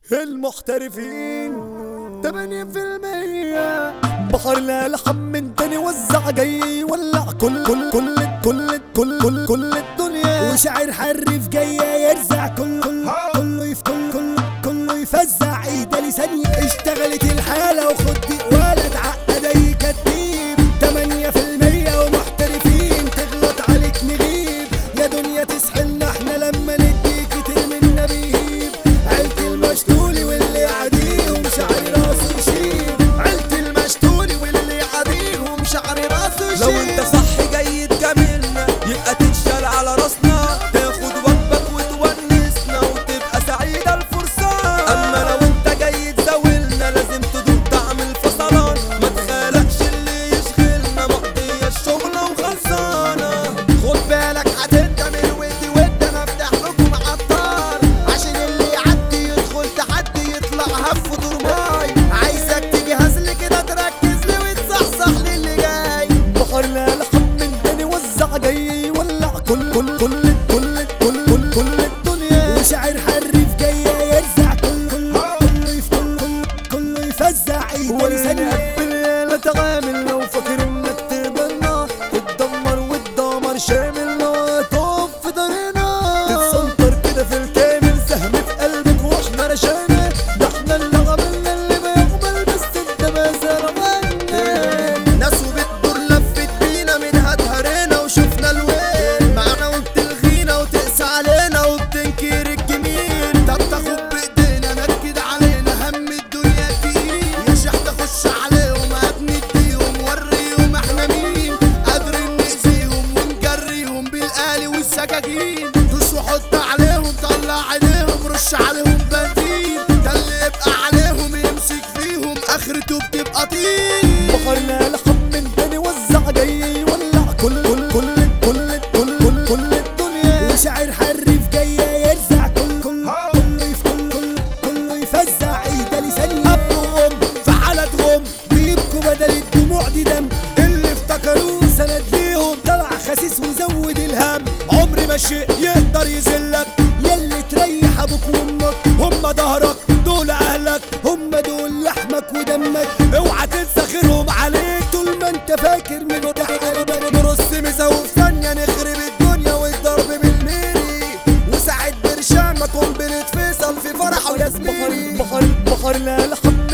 المحترفين 8%. بحر لا لحم من تاني وزع جاي يولع كل الدنيا. وشاعر حرف جاي يرزع كله يفزع ايده لثانية. اشتغلت الحالة وخد دي ولا تعقد اي كتيب. 8% ومحترفين تغلط عليك نغيب. يا دنيا تسحلنا احنا لما نديك ترمي النبيب. عيلة المشتولي واللي يعديهم شعر راسه يشيب. عيلة المشتولي واللي يعديهم شعر راسه يشيب. لو انت صح جاي تجاملنا يبقى تتشال على راسنا. تاخد وجبك وتونسنا وتبقى سعيدة الفرصة. اما لو انت جاي تزاولنا لازم تدوق طعم الفصلان. ما تخالقش اللي يشغلنا مقضية الشغلة وخلصانة. خد بالك هتندم الودي انا افتح لكم عطار. عشان اللي يعدي يدخل تحدي يطلع هف ودور ماي. عايزك تجهز لي كده تركز لي وتصحصح للي جاي. بحر لا لحم من تاني وزع جاي يولع كل الدنيا. وشاعر حرف جاي يرزع كله يفزع ايده لثانية. بالليل تعامل لو فاكر انك تقبلنا. تتدمر والدمر شاملنا. تقف في دارنا تتسنطر كده في الكامل. سهم في قلبك واحنا رشانا. ده احنا اللي عملنا اللي ما يقبل بس انت ما زرعنا. ناس وبتدور لفت بينا منها اتهرينا وشفنا الويل. معانا وبتلغينا وتقسى علينا وبتنكر الجميل. طب تاخد بايدينا نكد علينا هم الدنيا تقيل. يا شيخ تخش عليهم هتنديهم وريهم احنا مين. قادرين نأذيهم ونجريهم بالآلي والسكاكين. دوس وحط عليهم طلع عينيهم رش عليهم بنزين. ده اللي يبقى عليهم يمسك فيهم اخرته بتبقى طين. بحر لا لحم من تاني وزع جاي يولع كل الدنيا. وشاعر حرف جاي يرزع كله يفزع ايده لثانية. اب وام في حالتهم بيبكوا بدل الدموع دي دم. اللي افتكروه سند ليهم طلع خسيس وزود الهم. عمر ما شيء يقدر يذلك. يلي تريح ابوك وامك هم ظهرك. دول اهلك هم دول لحمك ودمك. اوعى تنسى خيرهم عليك طول ما انت فاكر من قلبك. نرص مسا وفي ثانية نخرب الدنيا والضرب بالميري. وساعد برشام ما قنبلة فيصل في فرح وياسمين. بحر لا لحم